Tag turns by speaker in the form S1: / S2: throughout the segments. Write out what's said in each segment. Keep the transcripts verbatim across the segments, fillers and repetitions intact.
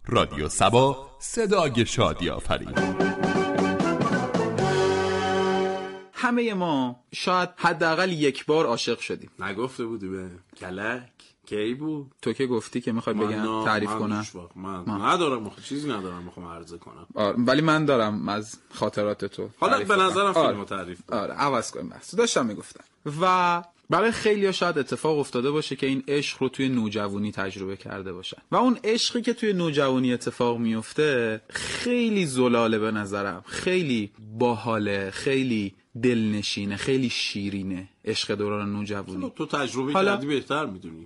S1: رادیو سبا، صدای شادی آفرین.
S2: همه ما شاید حداقل یک بار عاشق شدیم.
S3: نگفته بودی به کلک کی بود؟
S2: تو که گفتی که میخوای بگم تعریف
S3: من
S2: کنم.
S3: من, من ندارم مخ... چیزی ندارم میخوام عرضه کنم.
S2: آره ولی من دارم از خاطرات تو.
S3: حالا به نظرم
S2: آره.
S3: فیلمو تعریف کن.
S2: آره عوض کنیم بس. داشتم میگفتم. و برای خیلی‌ها شاید اتفاق افتاده باشه که این عشق رو توی نوجوانی تجربه کرده باشن و اون عشقی که توی نوجوانی اتفاق میفته خیلی زلاله به نظرم، خیلی باحاله، خیلی دلنشینه، خیلی شیرینه عشق دوران نوجوانی.
S3: تو تجربه
S2: حالا...
S3: کردی بهتر میدونی.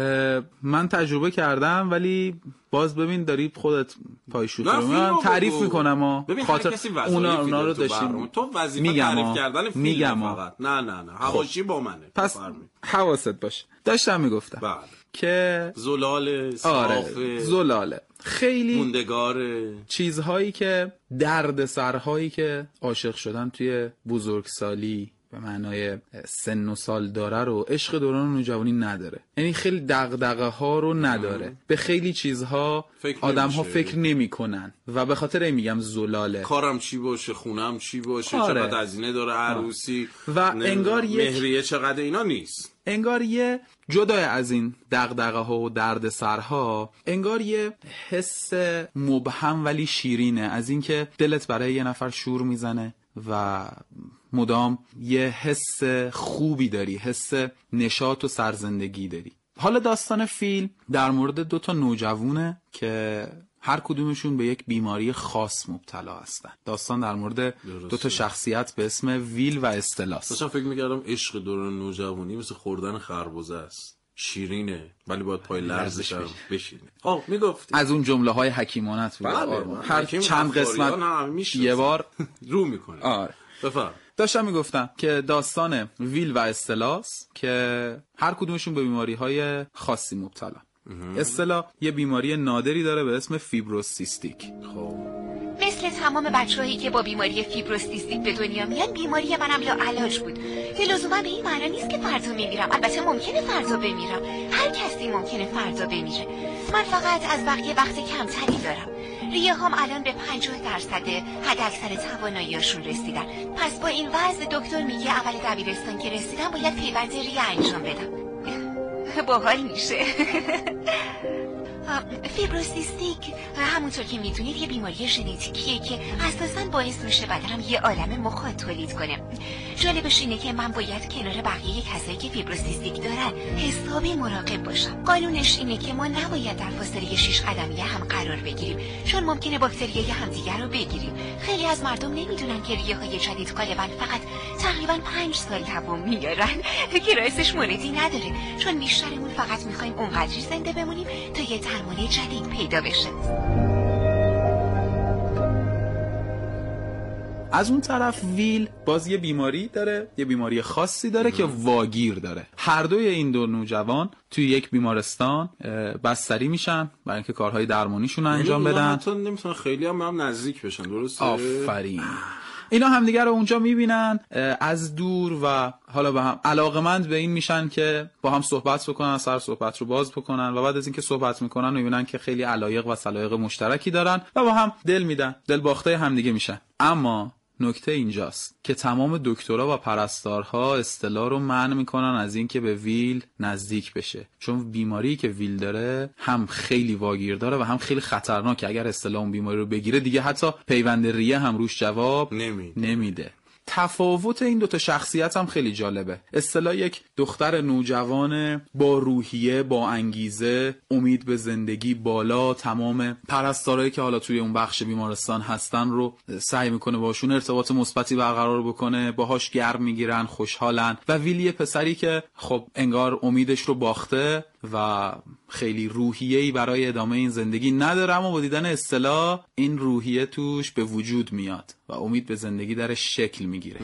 S2: من تجربه کردم ولی باز ببین داری خودت پای شوخی رو من تعریف میکنم ها
S3: خاطر
S2: اونا اونا رو داشتیم
S3: تو وظیفه تعریف کردن فیلم فقط نه نه نه حواشی با منه.
S2: پس حواست باشه. داشتم میگفتم
S3: بله
S2: که
S3: زلاله صافه
S2: آره زلاله خیلی
S3: موندگاره
S2: چیزهایی که درد سرهایی که عاشق شدن توی بزرگسالی به معنای سن و سال داره رو عشق دوران نوجوانی نداره. یعنی خیلی دغدغه ها رو نداره. ام. به خیلی چیزها آدم ها فکر نمی کنن و به خاطر این میگم زلاله.
S3: کارم چی باشه، خونم چی باشه، آره. چقدر هزینه داره عروسی
S2: و انگار یک
S3: مهریه چقدر اینا نیست.
S2: انگار یه جدای از این دغدغه ها و درد سرها انگار یه حس مبهم ولی شیرینه از اینکه دلت برای یه نفر شور میزنه و مدام یه حس خوبی داری، حس نشاط و سرزندگی داری. حالا داستان فیلم در مورد دو تا نوجوانه که هر کدومشون به یک بیماری خاص مبتلا هستن. داستان در مورد درسته. دو تا شخصیت به اسم ویل و استلاس.
S3: داشتم فکر می‌کردم عشق دوران نوجوانی مثل خوردن خربزه است. شیرینه ولی باید پای لرزش هم بشینه. آه میگفتی
S2: از اون جمله های حکیمانت بود.
S3: بله
S2: هر چند قسمت یه بار
S3: رو میکنه.
S2: آره
S3: بفرم.
S2: داشتم میگفتم که داستان ویل و استلاس که هر کدومشون به بیماری های خاصی مبتلا. استلا یه بیماری نادری داره به اسم فیبروسیستیک.
S3: خب
S4: مثل تمام بچه‌هایی که با بیماری فیبروسیستیک به دنیا میان بیماری منم لاعلاج بود. که لزوما به این معنی نیست که فردا میمیرم. البته ممکنه فردا بمیرم. هر کسی ممکنه فردا بمیره. من فقط از بقیه وقت کمتری دارم. ریه هم الان به پنجاه درصد حداکثر توانایی‌هاشون رسیدن. پس با این وضع دکتر میگه اول دبیرستان که رسیدم باید پیوند ریه انجام بدم. باحال میشه. فیبروسیستیک همونطور که میدونید یه بیماری ژنتیکیه که اساساً باعث میشه بدنم یه عالمه مخاط تولید کنه. جالبش اینه که من باید کنار بقیه کسایی که فیبروسیستیک دارن حسابی مراقب باشم. قانونش اینه که ما نباید در فاصله شش قدمی هم قرار بگیریم چون ممکنه باکتریای همدیگر رو بگیریم. خیلی از مردم نمیدونن که ریه های جدید غالباً فقط تقریباً پنج سال دوام میارن که راستش موردی نداره چون بیشترمون فقط میخوایم اونقدری زنده بمونیم تا یه درمان جدید پیدا بشه.
S2: از اون طرف ویل باز یه بیماری داره، یه بیماری خاصی داره که واگیر داره. هر دوی این دو نوجوان توی یک بیمارستان بستری میشن برای اینکه کارهای درمانیشون انجام بدن.
S3: حتی نمیتونن خیلی هم هم نزدیک بشن. درسته؟
S2: آفرین. اینا همدیگه رو اونجا میبینن از دور و حالا به هم علاقمند به این میشن که با هم صحبت بکنن، سر صحبت رو باز بکنن و بعد از اینکه صحبت میکنن میبینن که خیلی علایق و سلایق مشترکی دارن و با هم دل میدن، دل باخته همدیگه میشن. اما نکته اینجاست که تمام دکترها و پرستارها استلا رو منع میکنن از این که به ویل نزدیک بشه چون بیماری که ویل داره هم خیلی واگیر داره و هم خیلی خطرناکه. اگر استلا اون بیماری رو بگیره دیگه حتی پیوند ریه هم روش جواب نمیده, نمیده. تفاوت این دوتا شخصیت هم خیلی جالبه. استلا یک دختر نوجوان با روحیه، با انگیزه، امید به زندگی بالا، تمام پرستارایی که حالا توی اون بخش بیمارستان هستن رو سعی میکنه باشون ارتباط مثبتی برقرار بکنه، باهاش گرم میگیرن، خوشحالن. و ویلی پسری که خب انگار امیدش رو باخته و خیلی روحیه‌ای برای ادامه این زندگی نداره، اما با دیدن استلا این روحیه توش به وجود میاد و امید به زندگی درش شکل میگیره.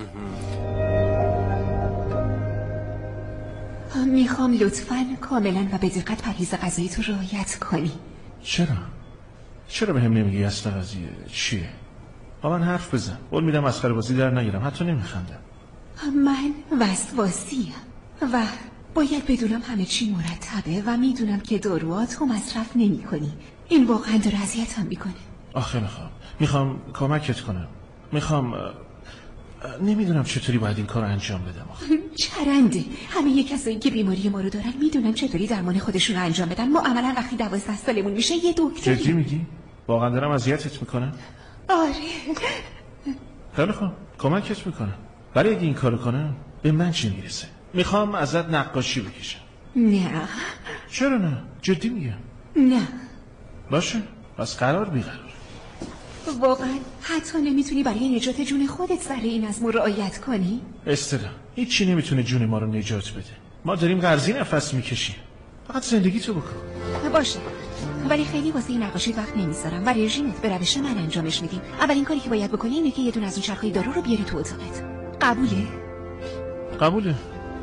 S4: میخوام لطفاً کاملا و به دقت پرهیز غذایی تو رعایت کنی.
S5: چرا؟ چرا بهم نمیگی اصل قضیه چیه؟ با من حرف بزن. قول میدم مسخره بازی در نگیرم، حتی نمیخندم.
S4: من وسواسیم و باید بدونم همه چی مرتبه و میدونم که داروهاتو مصرف نمی کنی. این واقعا داره اذیتم میکنه.
S5: آخه میخوام میخوام کمکت کنم. میخوام نمیدونم چطوری باید این کار انجام بدم.
S4: چرنده همه یک کسایی که بیماری ما رو دارن میدونن چطوری درمان خودشون رو انجام بدن. ما عملا وقتی دوازده سالمون میشه یه دکتر.
S5: جدی میگی؟ واقعا دارم اذیتت میکنم؟
S4: آره.
S5: خیلی خوب کمکت میکنم، ولی اگه این کارو کنم به من چی میرسه؟ میخوام ازت نقاشی بکشم.
S4: نه.
S5: چرا نه؟ جدی میگم.
S4: نه.
S5: باشه پس قرار بیقرار.
S4: واقعا حتی نمیتونی برای نجات جون خودت سر این از ما رعایت کنی؟
S5: استرا هیچی نمیتونه جون ما رو نجات بده. ما داریم قرضی نفس میکشیم. فقط زندگی تو بکن.
S4: باشه ولی خیلی واسه این نقاشی وقت نمیذارم و رژیمت به روش من انجامش میدیم. اولین کاری که باید بکنی اینه که یه دونه از اون چرخهای دارو رو بیاری تو اتاقت. قبوله؟
S5: قبوله.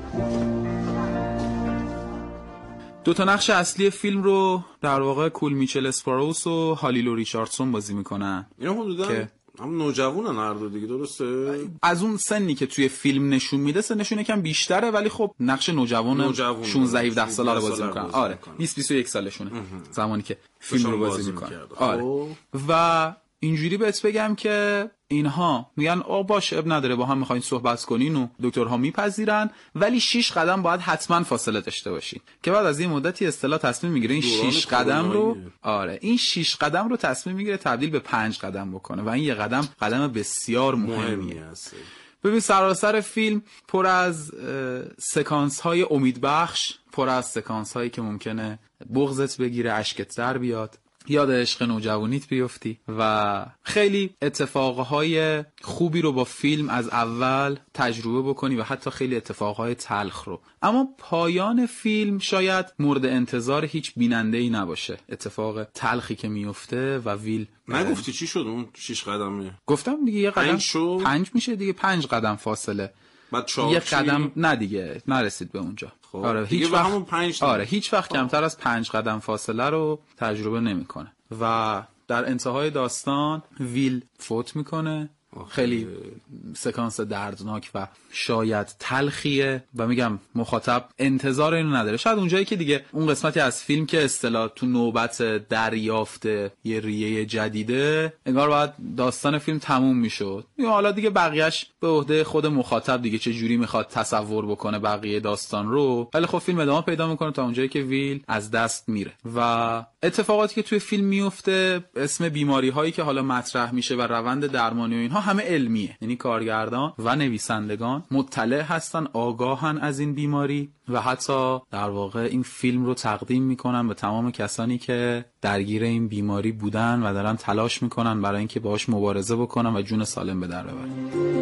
S2: دو تا نقش اصلی فیلم رو در واقع کول میچل اسپاروس و هالیلو ریچاردسون بازی میکنن.
S3: اینا حدوداً
S2: که
S3: هم نوجوانن هر دو دیگه، درسته؟
S2: از اون سنی که توی فیلم نشون میده سنشون یکم بیشتره، ولی خب نقش نوجوان
S3: نوجوان
S2: شانزده هفده ساله رو بازی
S3: ساله
S2: میکنن.
S3: بازی
S2: آره
S3: میکنن.
S2: بیست بیست و یک سالشونه زمانی که فیلم رو بازی,
S3: بازی
S2: میکنن.
S3: آره.
S2: و اینجوری بهت بگم که اینها میگن آ باشه اب نداره با هم میخواین صحبت کنین و دکترها میپذیرن، ولی شش قدم باید حتما فاصله داشته باشین. که بعد از این مدتی اصطلاح تصمیم میگیره این شش قدم رو آره این شش قدم رو تصمیم میگیره تبدیل به پنج قدم بکنه و این یه قدم قدم بسیار مهمیه. ببین سراسر فیلم پر از سکانس های امیدبخش، پر از سکانس هایی که ممکنه بغضت بگیره، اشکت در بیاد، یاد عشق نوجوانیت بیفتی و خیلی اتفاقهای خوبی رو با فیلم از اول تجربه بکنی و حتی خیلی اتفاقهای تلخ رو. اما پایان فیلم شاید مورد انتظار هیچ بیننده‌ای نباشه. اتفاق تلخی که میفته و ویل
S3: نگفتی چی شد اون شش قدمه؟
S2: گفتم دیگه یه قدم
S3: پنج,
S2: پنج میشه دیگه، پنج قدم فاصله. یه قدم نه دیگه نرسید به اونجا.
S3: خب.
S2: آره هیچ وقت
S3: همون پنج
S2: آره هیچ وقت کمتر از پنج قدم فاصله رو تجربه نمیکنه و در انتهای داستان ویل فوت میکنه. خیلی سکانس دردناک و شاید تلخیه و میگم مخاطب انتظار اینو نداره. شاید اونجایی که دیگه اون قسمتی از فیلم که اصطلاح تو نوبت دریافت یه ریه جدیده، انگار باید داستان فیلم تموم میشد. حالا دیگه بقیهش به عهده خود مخاطب دیگه، چه جوری میخواد تصور بکنه بقیه داستان رو. ولی خب فیلم ادامه پیدا میکنه تا اونجایی که ویل از دست میره و اتفاقاتی که توی فیلم میفته، اسم بیماری هایی که حالا مطرح میشه و روند درمانی و اینها همه علمیه. یعنی کارگردان و نویسندگان مطلع هستن، آگاهن از این بیماری و حتی در واقع این فیلم رو تقدیم میکنن به تمام کسانی که درگیر این بیماری بودن و دارن تلاش میکنن برای اینکه باهاش مبارزه بکنن و جون سالم به در ببرن.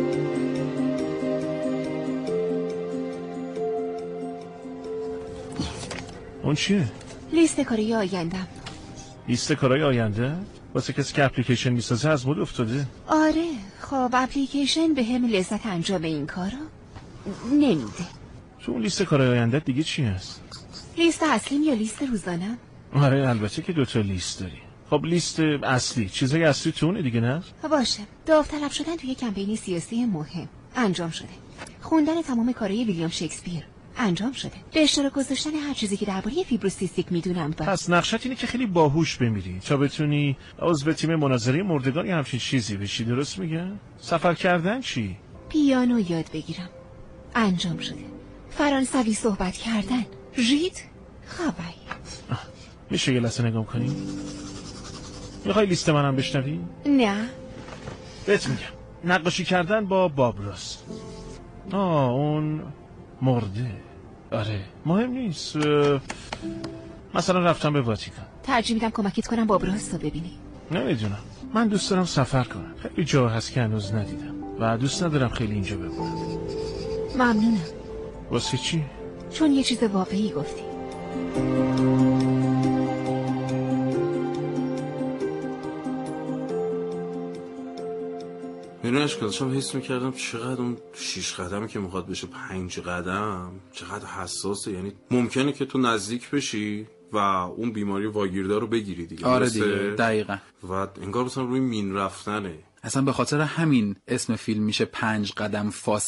S5: اون چیه؟
S4: لیست کارهای آیندم.
S5: لیست کارهای آینده؟ واسه کسی که اپلیکیشن میسازه از مود افتاده؟
S4: آره خب اپلیکیشن به هم لذت انجام این کارو نمیده.
S5: تو اون لیست کارهای آینده دیگه چی هست؟
S4: لیست اصلیم یا لیست روزانه؟
S5: آره البته که دوتا لیست داری. خب لیست اصلی، چیزای اصلی تو اونه دیگه نه؟
S4: باشه. داوطلب شدن توی کمپین سیاسی مهم انجام شده. خوندن تمام کارهای ویلیام شکسپیر انجام شده. به اشتراک گذاشتن هر چیزی که درباره فیبروسیستیک میدونم.
S5: پس نقشت اینه که خیلی باهوش بمیری تا بتونی عضو تیم مناظره مردگان یا همچین چیزی بشی، درست میگم؟ سفر کردن چی؟
S4: پیانو یاد بگیرم انجام شده. فرانسوی صحبت کردن رید خبایی.
S5: میشه یه لحظه نگام کنی؟ میخوای لیست منم بشنوی؟
S4: نه
S5: بهت میگم نقاشی کردن با بابراس. آه اون مرده. آره مهم نیست. مثلا رفتم به واتیکان.
S4: ترجیح میدم کمکت کنم بابراس رو ببینی.
S5: نمیدونم، من دوست دارم سفر کنم. خیلی جا هست که هنوز ندیدم و دوست ندارم خیلی اینجا بمونم.
S4: ممنونم.
S5: واسه چی؟
S4: چون یه چیز واقعی گفتی.
S3: اینو اشکالشم حس میکردم چقدر اون شیش قدمی که میخواد بشه پنج قدم چقدر حساسه. یعنی ممکنه که تو نزدیک بشی و اون بیماری واگیردار رو بگیری دیگه.
S2: آره دیگه دقیقاً.
S3: و انگار مثلا روی مین رفتنه.
S2: اصلا به خاطر همین اسم فیلم میشه پنج قدم فاصله.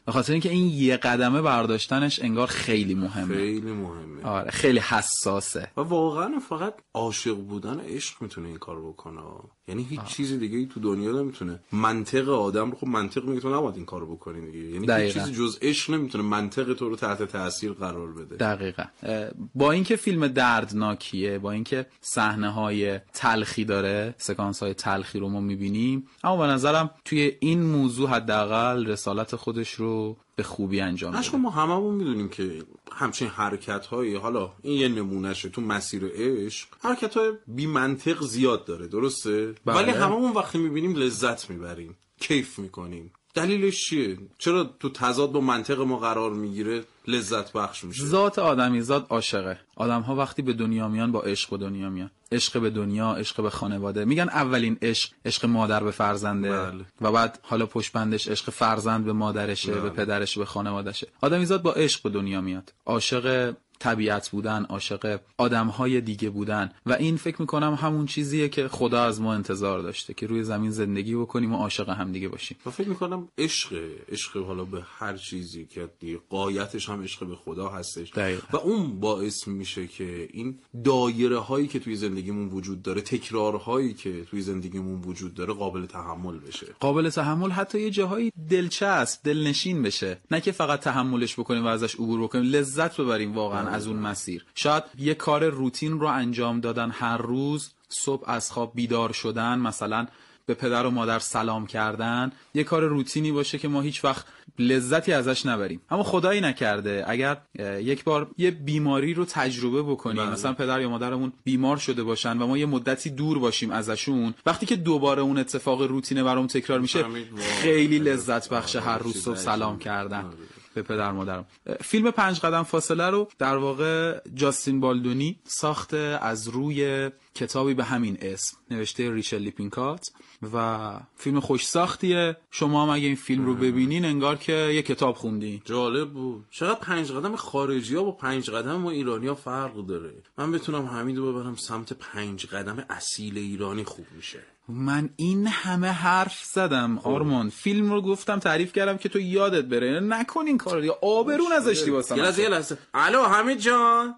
S2: به خاطر اینکه این یه قدمه برداشتنش انگار خیلی مهمه.
S3: خیلی مهمه.
S2: آره خیلی حساسه
S3: و واقعا فقط عاشق بودن عشق میتونه این کارو بکنه. یعنی هیچ چیز دیگه ای تو دنیا نمیتونه. منطق آدم رو خب منطق میگه تو نباید این کارو بکنی دیگه. یعنی دقیقا. هیچ چیزی جز عشق نمیتونه منطق تو رو تحت تاثیر قرار بده.
S2: دقیقاً. با اینکه فیلم دردناکیه، با اینکه صحنه‌های تلخی داره، سکانس‌های تلخی رو ما می‌بینیم، اما به نظرم توی این موضوع حداقل رسالت خودش رو به خوبی انجام میده.
S3: عشق ما هممون میدونیم که همچین حرکت‌هایی، حالا این یه نمونهشه تو مسیر عشق، حرکت‌های بی منطق زیاد داره، درسته؟ بله. ولی هممون وقتی می‌بینیم لذت می‌بریم، کیف می‌کنیم. دلیلش چیه؟ چرا تو تضاد با منطق ما قرار میگیره لذت بخش میشه؟
S2: ذات آدمی ذات عاشقه. آدم‌ها وقتی به دنیا میان با عشق به دنیا میان. عشق به دنیا، عشق به خانواده. میگن اولین عشق عشق مادر به فرزنده. بله. و بعد حالا پشت بندش عشق فرزند به مادرشه، بله. به پدرش، به خانوادهشه. آدمی ذات با عشق به دنیا میاد. عاشق طبیعت بودن، عاشق آدم‌های دیگه بودن و این فکر می‌کنم همون چیزیه که خدا از ما انتظار داشته که روی زمین زندگی بکنیم و عاشق هم دیگه باشیم.
S3: و فکر می‌کنم عشق عشق حالا به هر چیزی که دیگه قایتش هم عشق به خدا هستش. دقیقا. و اون باعث میشه که این دایره‌هایی که توی زندگیمون وجود داره، تکرارهایی که توی زندگیمون وجود داره قابل تحمل بشه.
S2: قابل تحمل، حتی یه جاهایی دلچسب، دلنشین بشه. نه که فقط تحملش بکنیم و ازش عبور بکنیم، لذت ببریم واقعا از اون مسیر. شاید یه کار روتین رو انجام دادن هر روز، صبح از خواب بیدار شدن، مثلا به پدر و مادر سلام کردن، یه کار روتینی باشه که ما هیچ وقت لذتی ازش نبریم. اما خدایی نکرده اگر یک بار یه بیماری رو تجربه بکنیم، بله. مثلا پدر یا مادرمون بیمار شده باشن و ما یه مدتی دور باشیم ازشون، وقتی که دوباره اون اتفاق روتینه برام تکرار میشه، خیلی لذت بخشه هر روز صبح سلام کردن به پدر مادرم. فیلم پنج قدم فاصله رو در واقع جاستین بالدونی ساخته از روی کتابی به همین اسم، نوشته ریچل لیپینکات و فیلم خوش ساختیه. شما هم اگه این فیلم رو ببینین انگار که یه کتاب خوندین.
S3: جالب بود. چقدر پنج قدم خارجی ها با پنج قدم ما ایرانی ها فرق داره. من بتونم حمید رو ببرم سمت پنج قدم اصیل ایرانی خوب میشه.
S2: من این همه حرف زدم آرمان، فیلم رو گفتم تعریف کردم که تو یادت بره، نکن این کارو دیگه، آبرو نذاشتی واسم.
S3: یه لحظه یه لحظه. الو حمید جان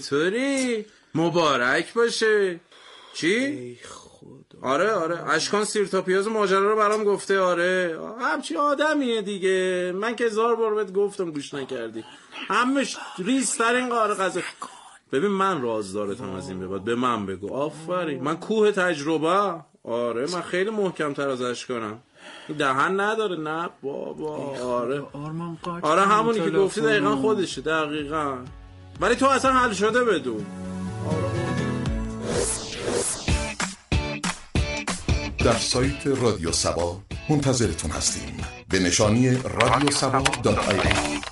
S3: چطوری؟ مبارک باشه. چی؟ آره آره اشکان سیر تا پیاز ماجرا رو برام گفته. آره همچی آدمیه دیگه، من که هزار بار بهت گفتم گوش نکردی. همش ریزترین قاره قضا. ببین من رازدارتم از این به بعد، به من بگو. آفرین، من کوه تجربه. آره من خیلی محکم تر از اشکانم، دهن نداره. نه بابا. آره آره همونی که گفتی دقیقا خودشه، دقیقا. ولی تو اصلا حل شده بدون.
S6: در سایت رادیو سبا منتظرتون هستیم به نشانی رادیو سبا دات آی ای.